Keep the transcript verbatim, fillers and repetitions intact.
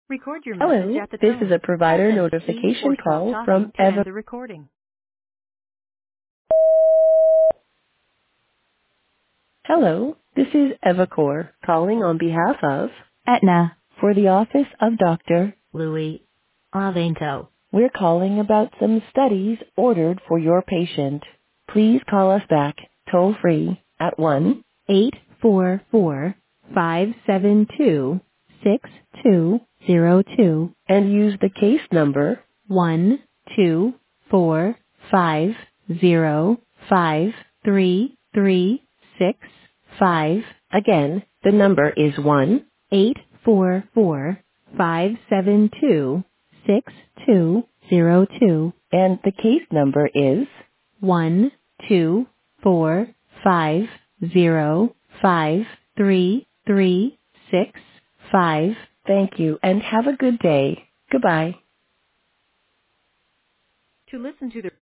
Record your message Hello, at the this is a tone. Press provider any key or notification stop call from talking to Eva. end the recording. Hello, this is Evacor calling on behalf of Aetna for the office of Doctor Louis Avento. We're calling about some studies ordered for your patient. Please call us back toll free at one eight four four, five seven two, six two zero two and use the case number one two four five zero five three three six five. Again, the number is one eight four four five seven two six two zero two and the case number is one two four five zero five three three six five. Thank you and have a good day. Goodbye. To listen to the